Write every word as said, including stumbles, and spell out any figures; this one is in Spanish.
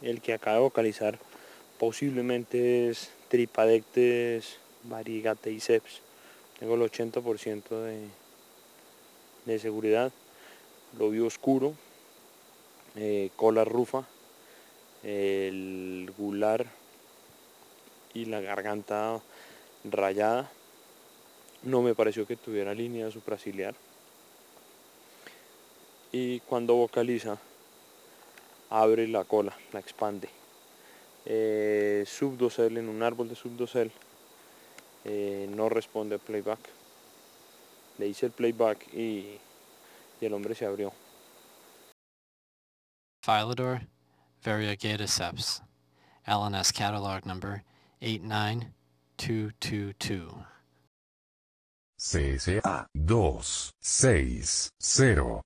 el que acaba de vocalizar posiblemente es Tripadectes variegateiceps. Tengo el ochenta por ciento de, de seguridad. Lo vi oscuro, eh, cola rufa, el gular y la garganta rayada. No me pareció que tuviera línea supraciliar. Y cuando vocaliza, abre la cola, la expande. Eh, subdosel, en un árbol de subdosel, eh, no responde al playback. Le hice el playback y, y el hombre se abrió. Philodor variegataceps, L N S catalog number eight nine two two two. C S A dos seis cero